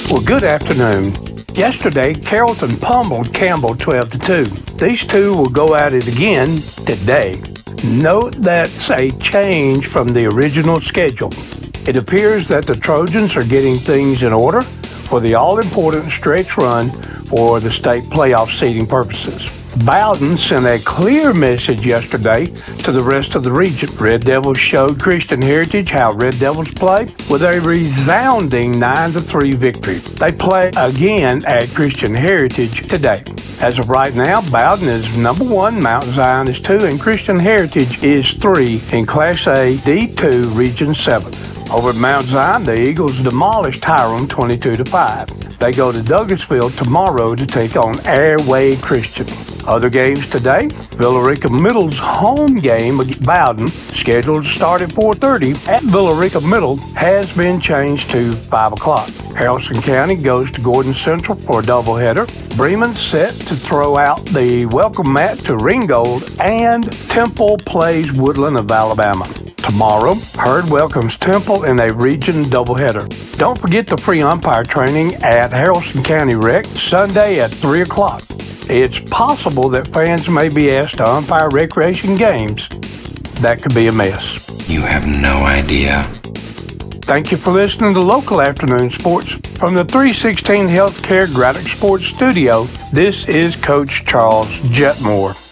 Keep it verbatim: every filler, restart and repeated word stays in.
Well, good afternoon. Yesterday, Carrollton pummeled Campbell twelve to two. These two will go at it again today. Note that's a change from the original schedule. It appears that the Trojans are getting things in order for the all-important stretch run for the state playoff seeding purposes. Bowden sent a clear message yesterday to the rest of the region. Red Devils showed Christian Heritage how Red Devils play with a resounding nine to three victory. They play again at Christian Heritage today. As of right now, Bowden is number one, Mount Zion is two, and Christian Heritage is three in Class A D two Region seven. Over at Mount Zion, the Eagles demolished Hiram twenty-two to five. They go to Douglasville tomorrow to take on Airway Christian. Other games today, Villarica Middle's home game against Bowden, scheduled to start at four thirty at Villarica Middle, has been changed to five o'clock. Haralson County goes to Gordon Central for a doubleheader. Bremen's set to throw out the welcome mat to Ringgold, and Temple plays Woodland of Alabama. Tomorrow, Hurd welcomes Temple in a region doubleheader. Don't forget the free umpire training at Haralson County Rec Sunday at three o'clock. It's possible that fans may be asked to umpire recreation games. That could be a mess. You have no idea. Thank you for listening to Local Afternoon Sports. From the three sixteen Healthcare Graddock Sports Studio, this is Coach Charles Jetmore.